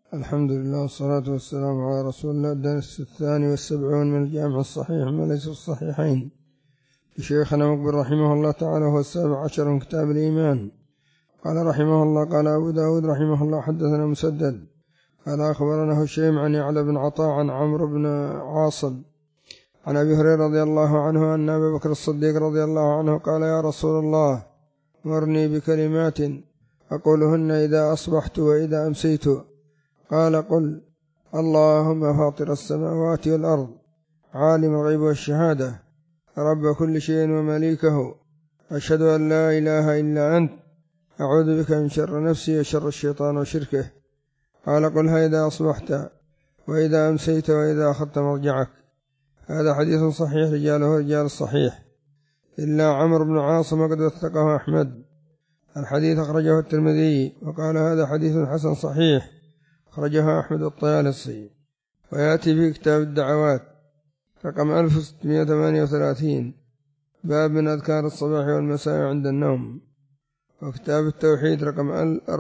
الحمد لله والصلاة والسلام على رسول الله. الدرس 72 من الجامع الصحيح ما ليس الصحيحين لشيخنا مقبل رحمه الله تعالى، هو 17 من كتاب الإيمان. قال رحمه الله: قال أبو داود رحمه الله: حدثنا مسدد قال أخبرنا هشيم عن يعلى بن عطاء عن عمرو بن عاصم عن أبي هريرة رضي الله عنه أن أبا بكر الصديق رضي الله عنه قال: يا رسول الله، مرني بكلمات أقولهن إذا أصبحت وإذا أمسيت. قال: قل: اللهم فاطر السماوات والأرض، عالم الغيب والشهادة، رب كل شيء ومليكه، أشهد أن لا إله إلا أنت، أعوذ بك من شر نفسي وشر الشيطان وشركه. قال: قلها إذا أصبحت وإذا أمسيت وإذا أخذت مرجعك. هذا حديث صحيح، رجاله رجال الصحيح إلا عمرو بن عاصم وقد وثقه أحمد. الحديث أخرجه الترمذي وقال: هذا حديث حسن صحيح، أخرجه أحمد الطيالسي. ويأتي في كتاب الدعوات رقم 1638 باب من أذكار الصباح والمساء عند النوم، وكتاب التوحيد رقم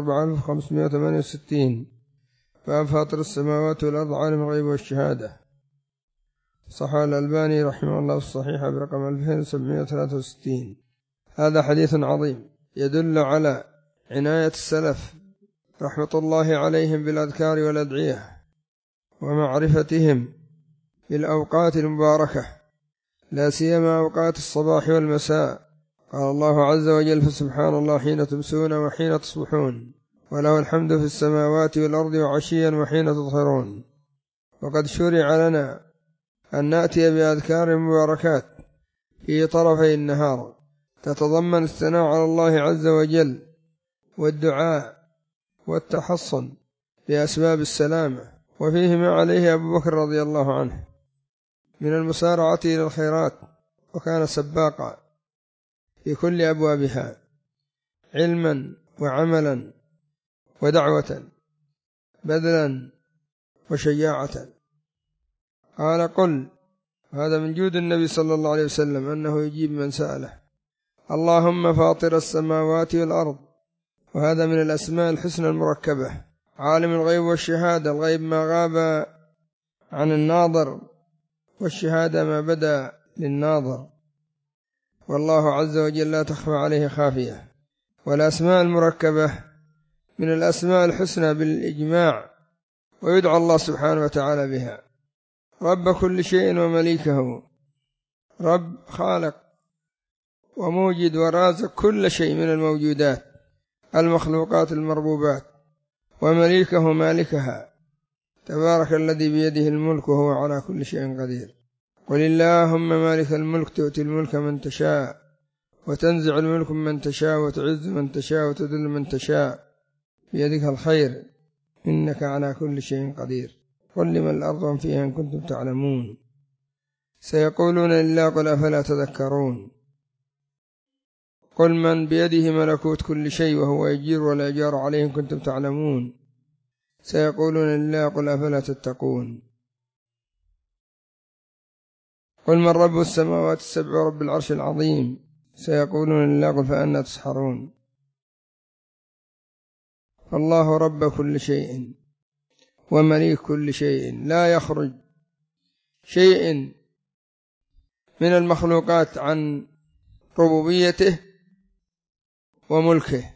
4568 باب فاطر السماوات والأرض عالم الغيب والشهادة. صحح الألباني رحمه الله الصحيحة برقم 2763. هذا حديث عظيم يدل على عناية السلف رحمة الله عليهم بالأذكار والأدعية ومعرفتهم بالأوقات المباركة، لا سيما أوقات الصباح والمساء. قال الله عز وجل: فسبحان الله حين تمسون وحين تصبحون، وله الحمد في السماوات والأرض وعشيا وحين تظهرون. وقد شرع لنا أن نأتي بأذكار مباركات في طرفي النهار تتضمن الثناء على الله عز وجل والدعاء والتحصن بأسباب السلامة، وفيه ما عليه أبو بكر رضي الله عنه من المسارعة إلى الخيرات، وكان سباقا في كل أبوابها علما وعملا ودعوة، بذلا وشجاعة. قال: قل، هذا من جود النبي صلى الله عليه وسلم أنه يجيب من سأله: اللهم فاطر السماوات والأرض، وهذا من الأسماء الحسنى المركبة، عالم الغيب والشهادة، الغيب ما غاب عن الناظر، والشهادة ما بدا للناظر، والله عز وجل لا تخفى عليه خافية. والأسماء المركبة من الأسماء الحسنى بالإجماع، ويدعى الله سبحانه وتعالى بها: رب كل شيء ومليكه، رب خالق وموجد ورازق كل شيء من الموجودات المخلوقات المربوبات، ومليكه مالكها، تبارك الذي بيده الملك وهو على كل شيء قدير. قل اللهم مالك الملك تؤتي الملك من تشاء، وتنزع الملك من تشاء، وتعز من تشاء، وتذل من تشاء، بيدك الخير إنك على كل شيء قدير. قل لمن الأرض ومن فيها إن كنتم تعلمون، سيقولون لله قل أفلا تذكرون. قل من بيده ملكوت كل شيء وهو يجير ولا يجار عليه إن كنتم تعلمون، سيقولون لله قل أفلا تتقون. قل من رب السماوات السبع ورب العرش العظيم، سيقولون لله قل فأنا تسحرون. الله رب كل شيء ومليك كل شيء، لا يخرج شيء من المخلوقات عن ربوبيته وملكه،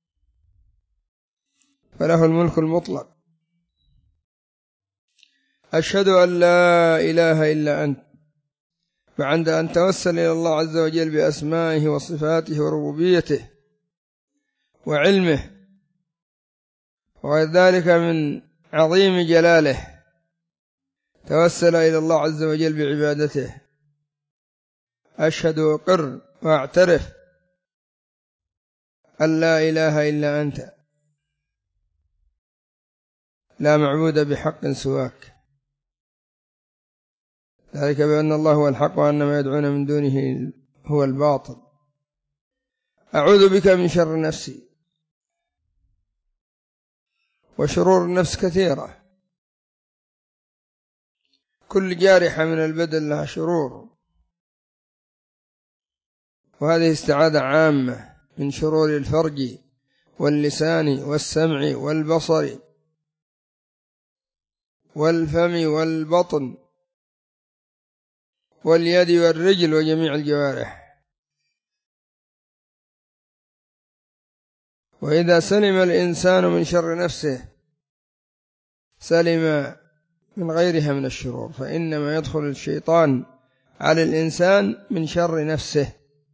فله الملك المطلق. أشهد أن لا إله إلا أنت، فعند أن توسل إلى الله عز وجل بأسمائه وصفاته وربوبيته وعلمه وغير ذلك من عظيم جلاله، توسل إلى الله عز وجل بعبادته. أشهد وأقر وأعترف أن لا إله إلا أنت، لا معبود بحق سواك، ذلك بأن الله هو الحق وأن ما يدعون من دونه هو الباطل. أعوذ بك من شر نفسي، وشرور النفس كثيرة، كل جارحة من البدن لها شرور، وهذه استعاذة عامة من شرور الفرج واللسان والسمع والبصر والفم والبطن واليد والرجل وجميع الجوارح. وإذا سلم الإنسان من شر نفسه سلم من غيرها من الشرور، فإنما يدخل الشيطان على الإنسان من شر نفسه،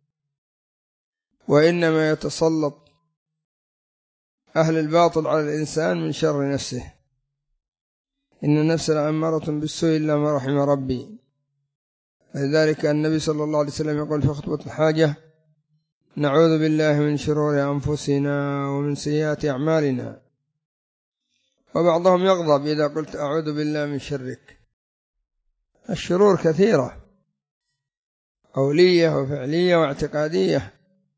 وإنما يتسلط أهل الباطل على الإنسان من شر نفسه. إن النفس لأمارة بالسوء إلا ما رحم ربي. لذلك النبي صلى الله عليه وسلم يقول في خطبة الحاجة: نعوذ بالله من شرور أنفسنا ومن سيئات أعمالنا. وبعضهم يغضب إذا قلت أعوذ بالله من شرك. الشرور كثيرة، قولية وفعلية واعتقادية.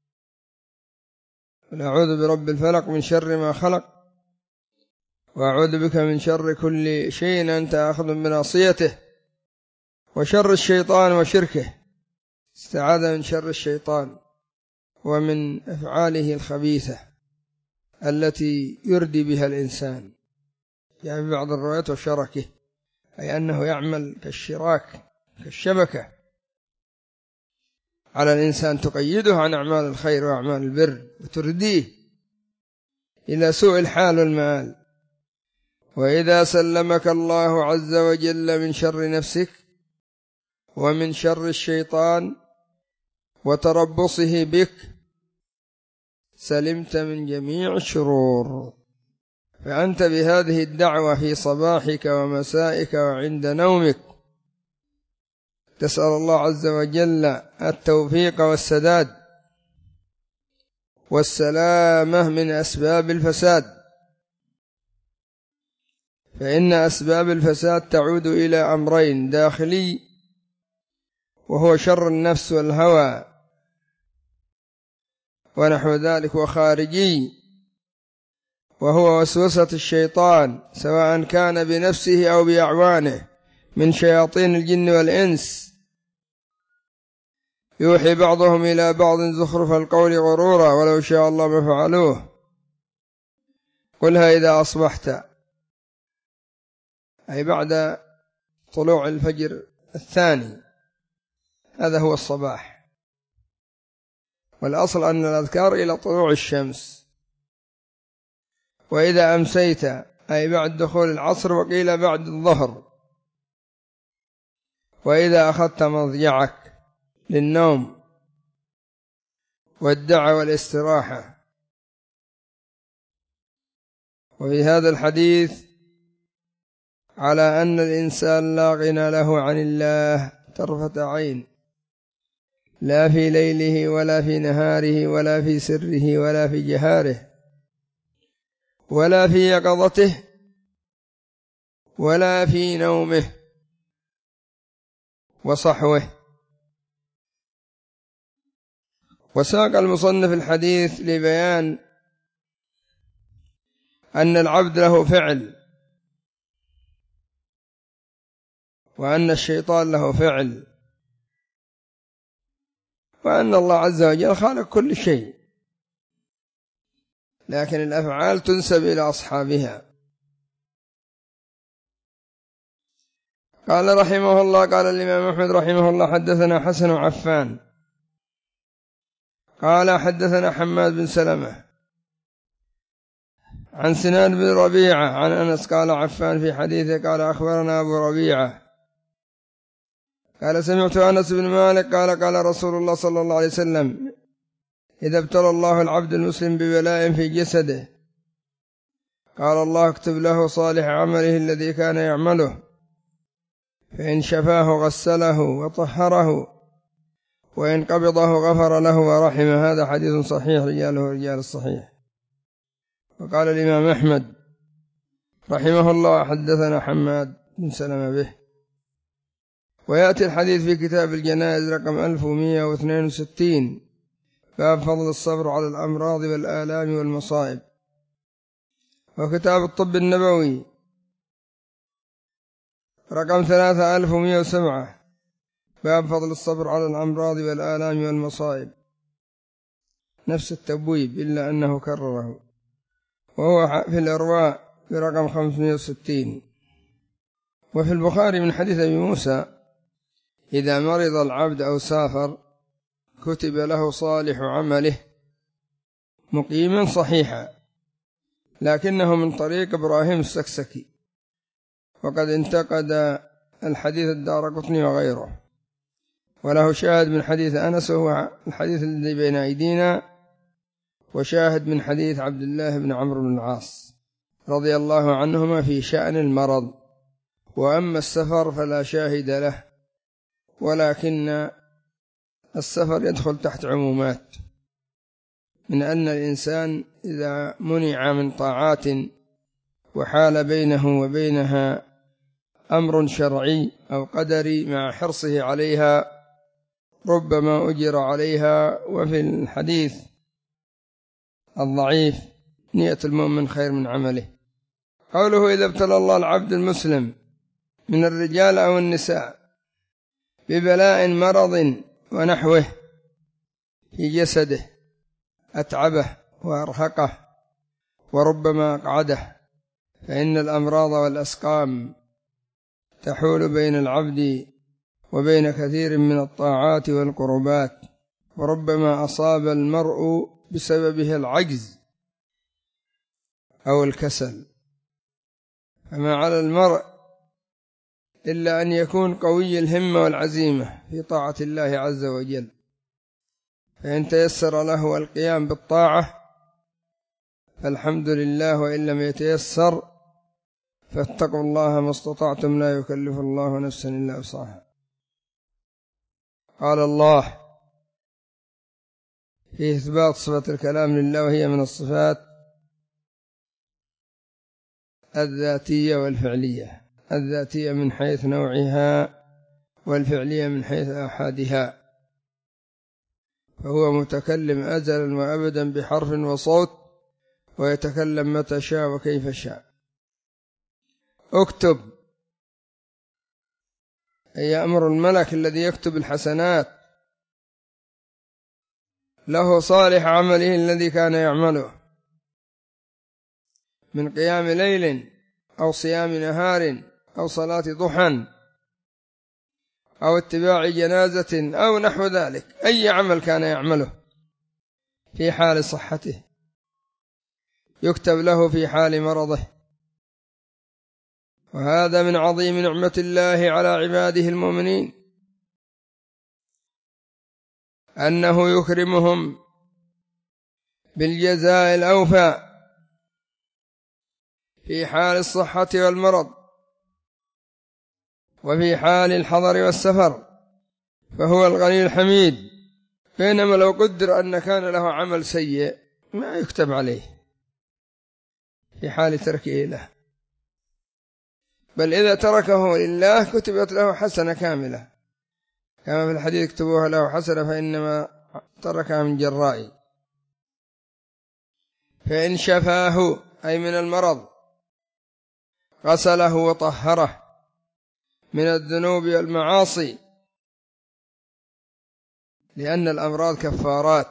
أعوذ برب الفلق من شر ما خلق، وأعوذ بك من شر كل شيء أنت آخذ بناصيته، وشر الشيطان وشركه. استعاذ من شر الشيطان ومن أفعاله الخبيثة التي يردي بها الإنسان، يعني بعض الروايات وشركه، أي أنه يعمل كالشراك كالشبكة على الإنسان، تقيده عن أعمال الخير وأعمال البر وترديه إلى سوء الحال والمآل. وإذا سلمك الله عز وجل من شر نفسك ومن شر الشيطان وتربصه بك سلمت من جميع الشرور. فأنت بهذه الدعوة في صباحك ومسائك وعند نومك تسأل الله عز وجل التوفيق والسداد والسلامة من أسباب الفساد، فإن أسباب الفساد تعود إلى أمرين: داخلي وهو شر النفس والهوى ونحو ذلك، وخارجي وهو وسوسة الشيطان، سواء كان بنفسه أو بأعوانه من شياطين الجن والإنس، يوحي بعضهم إلى بعض زخرف القول غرورا ولو شاء الله ما فعلوه. قلها إذا أصبحت، أي بعد طلوع الفجر الثاني، هذا هو الصباح. والأصل أن الأذكار إلى طلوع الشمس. وإذا أمسيت، أي بعد دخول العصر، وقيل بعد الظهر. وإذا أخذت مضجعك للنوم والدعوة والاستراحة. وفي هذا الحديث على أن الإنسان لا غنى له عن الله طرفة عين، لا في ليله ولا في نهاره ولا في سره ولا في جهاره ولا في يقظته ولا في نومه وصحوه. وساق المصنف الحديث لبيان أن العبد له فعل، وأن الشيطان له فعل، وأن الله عز وجل خالق كل شيء، لكن الأفعال تنسب إلى أصحابها. قال رحمه الله: قال الإمام أحمد رحمه الله: حدثنا حسن عفان قال حدثنا حماد بن سلمة عن سنان بن ربيعة عن أنس قال عفان في حديثه قال أخبرنا أبو ربيعة قال سمعت أنس بن مالك قال قال رسول الله صلى الله عليه وسلم: إذا ابتلى الله العبد المسلم ببلاء في جسده قال الله: اكتب له صالح عمله الذي كان يعمله، فإن شفاه غسله وطهره، وإن قبضه غفر له ورحمه. هذا حديث صحيح رجاله رجال الصحيح. وقال الإمام أحمد رحمه الله: حدثنا حماد بن سلمة به. ويأتي الحديث في كتاب الجنائز رقم 1162 باب فضل الصبر على الأمراض والآلام والمصائب. وكتاب الطب النبوي رقم 3107 باب فضل الصبر على الأمراض والآلام والمصائب، نفس التبويب إلا أنه كرره، وهو في الإرواء برقم 560. وفي البخاري من حديث أبي موسى: إذا مرض العبد أو سافر كتب له صالح عمله مقيما صحيحا، لكنه من طريق إبراهيم السكسكي، وقد انتقد الحديث الدارقطني وغيره، وله شاهد من حديث أنس وهو الحديث الذي بين أيدينا، وشاهد من حديث عبد الله بن عمرو بن العاص رضي الله عنهما في شأن المرض. وأما السفر فلا شاهد له، ولكن السفر يدخل تحت عمومات، من أن الإنسان إذا منع من طاعات وحال بينه وبينها أمر شرعي أو قدري مع حرصه عليها ربما أجر عليها. وفي الحديث الضعيف: نية المؤمن خير من عمله. قوله: إذا ابتلى الله العبد المسلم من الرجال أو النساء ببلاء مرض ونحوه في جسده أتعبه وأرهقه وربما أقعده، فإن الأمراض والأسقام تحول بين العبد وبين كثير من الطاعات والقربات، وربما أصاب المرء بسببه العجز أو الكسل، فما على المرء إلا أن يكون قوي الهمة والعزيمة في طاعة الله عز وجل، فإن تيسر له القيام بالطاعة فالحمد لله، وإن لم يتيسر فاتقوا الله ما استطعتم، لا يكلف الله نفسا إلا وسعها. قال الله في إثبات صفة الكلام لله، وهي من الصفات الذاتية والفعلية: الذاتية من حيث نوعها، والفعلية من حيث آحادها، فهو متكلم أزلا وأبدا بحرف وصوت، ويتكلم متى شاء وكيف شاء. اكتب، أي يأمر الملك الذي يكتب الحسنات له صالح عمله الذي كان يعمله من قيام ليل أو صيام نهار أو صلاة ضحى أو اتباع جنازة أو نحو ذلك، أي عمل كان يعمله في حال صحته يكتب له في حال مرضه. وهذا من عظيم نعمة الله على عباده المؤمنين، أنه يكرمهم بالجزاء الأوفى في حال الصحة والمرض وفي حال الحضر والسفر، فهو الغني الحميد. بينما لو قدر أن كان له عمل سيء ما يكتب عليه في حال تركه له، بل إذا تركه لله كتبت له حسنة كاملة، كما في الحديث: اكتبوها له حسنة فإنما تركها من جرائي. فإن شفاه أي من المرض غسله وطهره من الذنوب والمعاصي، لأن الأمراض كفارات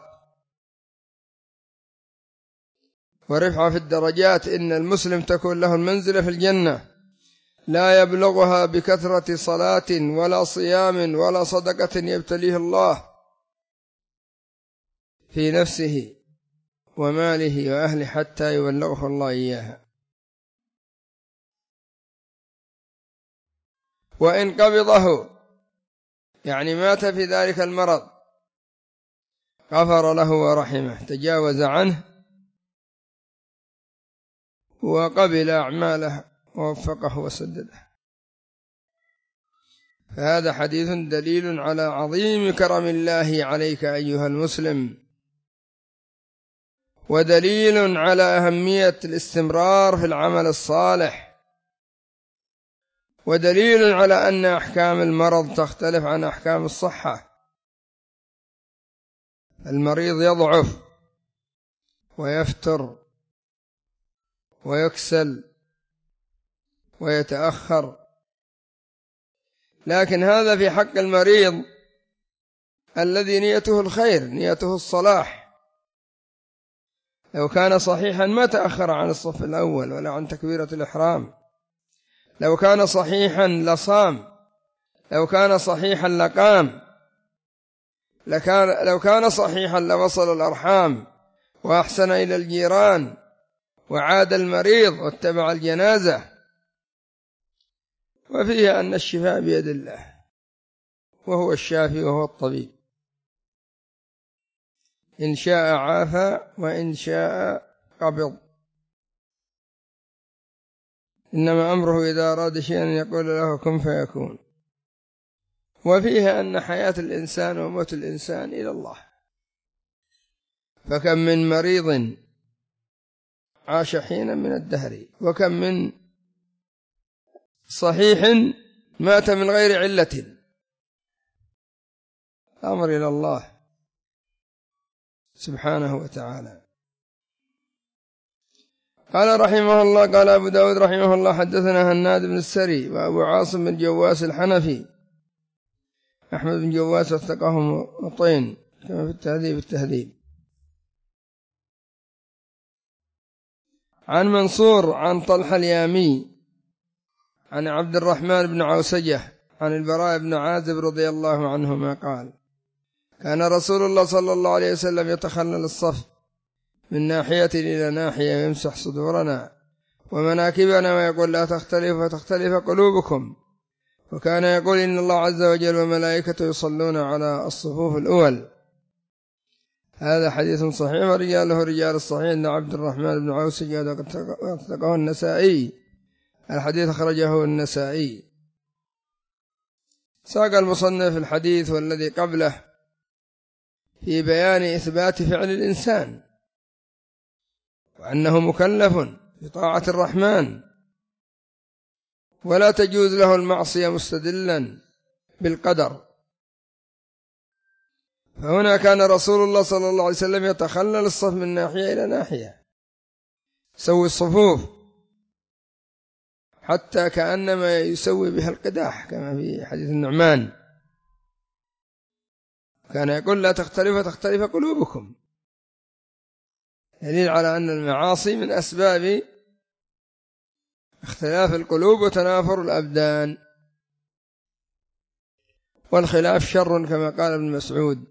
ورفعة في الدرجات. إن المسلم تكون له المنزلة في الجنة لا يبلغها بكثرة صلاة ولا صيام ولا صدقة يبتليه الله في نفسه وماله وأهله حتى يبلغه الله إياها. وإن قبضه يعني مات في ذلك المرض غفر له ورحمه، تجاوز عنه وقبل أعماله ووفقه وسدده. فهذا حديث دليل على عظيم كرم الله عليك أيها المسلم، ودليل على أهمية الاستمرار في العمل الصالح، ودليل على أن أحكام المرض تختلف عن أحكام الصحة. المريض يضعف ويفتر ويكسل ويتأخر، لكن هذا في حق المريض الذي نيته الخير، نيته الصلاح. لو كان صحيحا ما تأخر عن الصف الأول ولا عن تكبيرة الإحرام، لو كان صحيحا لصام، لو كان صحيحا لقام، لو كان صحيحا لوصل الأرحام وأحسن إلى الجيران وعاد المريض واتبع الجنازة. وفيه أن الشفاء بيد الله، وهو الشافي وهو الطبيب، إن شاء عافى وإن شاء قبض. إنما أمره إذا أراد شيئا يقول له كن فيكون. وفيه أن حياة الإنسان وموت الإنسان إلى الله، فكم من مريض عاش حينا من الدهر، وكم من صحيح مات من غير علة. أمر إلى الله سبحانه وتعالى. قال رحمه الله، قال أبو داود رحمه الله حدثنا هناد بن السري وأبو عاصم بن جواس الحنفي، أحمد بن جواس وثقه مطين كما في التهذيب. عن منصور عن طلحة اليامي عن عبد الرحمن بن عوسجة عن البراء بن عازب رضي الله عنهما قال: كان رسول الله صلى الله عليه وسلم يتخلل الصف من ناحية إلى ناحية يمسح صدورنا ومناكبنا ويقول لا تختلف فتختلف قلوبكم، وكان يقول إن الله عز وجل وملائكته يصلون على الصفوف الأول. هذا حديث صحيح ورجاله رجال الصحيح أن عبد الرحمن بن عوسجة وثقه النسائي. الحديث أخرجه النسائي. ساق المصنف الحديث والذي قبله في بيان إثبات فعل الإنسان وأنه مكلف بطاعة الرحمن ولا تجوز له المعصية مستدلا بالقدر. فهنا كان رسول الله صلى الله عليه وسلم يتخلل الصف من ناحية إلى ناحية، يسوي الصفوف حتى كأنما يسوي بها القداح كما في حديث النعمان. كان يقول لا تختلف قلوبكم، دليل على أن المعاصي من أسباب اختلاف القلوب وتنافر الأبدان، والخلاف شر كما قال ابن مسعود،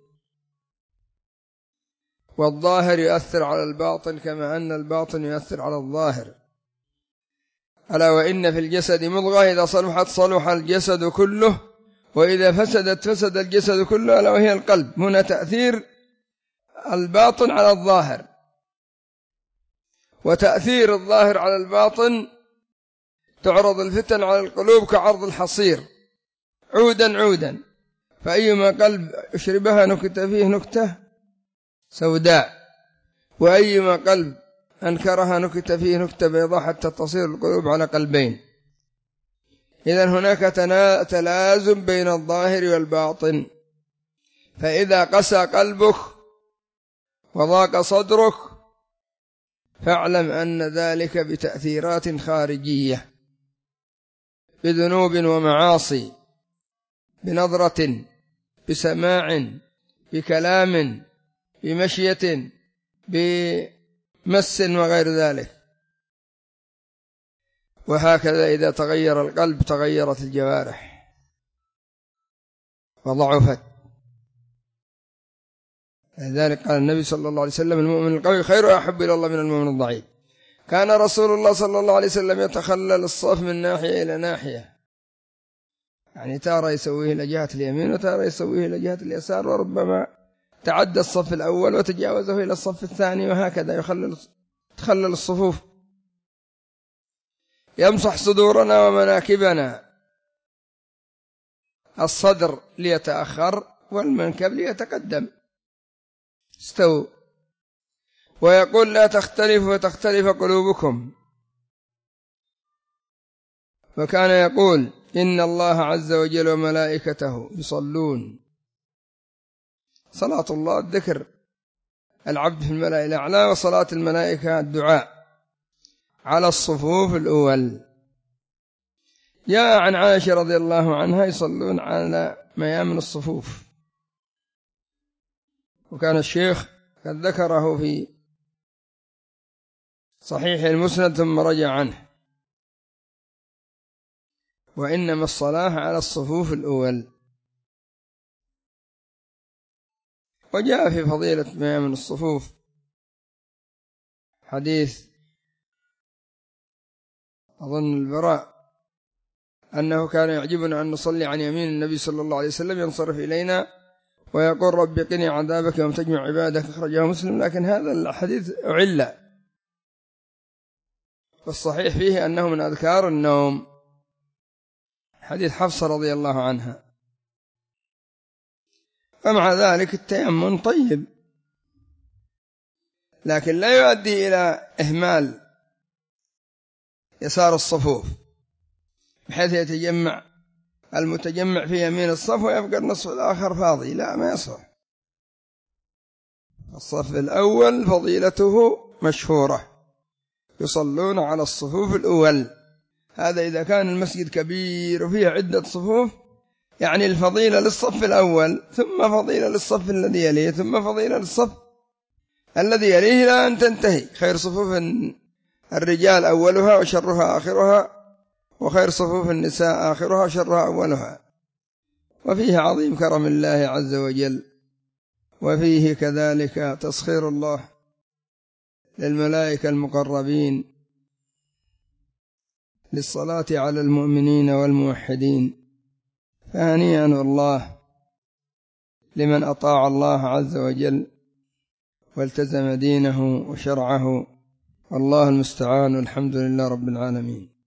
والظاهر يؤثر على الباطن كما أن الباطن يؤثر على الظاهر. ألا وإن في الجسد مضغة إذا صلحت صلح الجسد كله وإذا فسدت فسد الجسد كله، ألا وهي القلب. هنا تأثير الباطن على الظاهر، وتأثير الظاهر على الباطن. تعرض الفتن على القلوب كعرض الحصير عودا عودا، فأيما قلب أشربها نكت فيه نكتة سوداء، وأيما قلب أنكرها نكت فيه نكتة بيضاء، حتى تصير القلوب على قلبين. إذن هناك تلازم بين الظاهر والباطن. فإذا قسى قلبك وضاق صدرك فاعلم أن ذلك بتأثيرات خارجية، بذنوب ومعاصي، بنظرة، بسماع، بكلام، بمشية، بمس وغير ذلك. وهكذا إذا تغير القلب تغيرت الجوارح وضعفت. لذلك قال النبي صلى الله عليه وسلم: المؤمن القوي خير وأحب إلى الله من المؤمن الضعيف. كان رسول الله صلى الله عليه وسلم يتخلل الصف من ناحية إلى ناحية، يعني تارة يسويه إلى جهة اليمين وتارة يسويه إلى جهة اليسار، وربما تعدى الصف الأول وتجاوزه إلى الصف الثاني، وهكذا تخلل الصفوف. يمسح صدورنا ومناكبنا، الصدر ليتأخر والمنكب ليتقدم، استووا. ويقول لا تختلف وتختلف قلوبكم، وكان يقول إن الله عز وجل وملائكته يصلون. صلاة الله الذكر العبد في الملأ الأعلى، وصلاة الملائكة الدعاء على الصفوف الأول. جاء عن عائشة رضي الله عنها يصلون على ميامن الصفوف، وكان الشيخ قد ذكره في صحيح المسند ثم رجع عنه. وإنما الصلاة على الصفوف الأول. وجاء في فضيلة ميامن الصفوف حديث أظن البراء أنه كان يعجبنا أن نصلي عن يمين النبي صلى الله عليه وسلم ينصرف إلينا ويقول رب قني عذابك يوم تجمع عبادك، أخرجه مسلم. لكن هذا الحديث أعل، والصحيح فيه أنه من أذكار النوم، حديث حفصة رضي الله عنها. فمع ذلك التيمم طيب، لكن لا يؤدي إلى إهمال يسار الصفوف بحيث يتجمع المتجمع في يمين الصف ويبقى النصف الآخر فاضي، لا، ما يصح. الصف الأول فضيلته مشهورة، يصلون على الصفوف الأول. هذا إذا كان المسجد كبير وفيه عدة صفوف، يعني الفضيلة للصف الأول، ثم فضيلة للصف الذي يليه، ثم فضيلة للصف الذي يليه، إلى أن تنتهي. خير صفوف الرجال أولها وشرها آخرها، وخير صفوف النساء آخرها وشرها أولها. وفيه عظيم كرم الله عز وجل، وفيه كذلك تسخير الله للملائكة المقربين للصلاة على المؤمنين والموحدين. فهنيئا والله لمن أطاع الله عز وجل والتزم دينه وشرعه، والله المستعان، والحمد لله رب العالمين.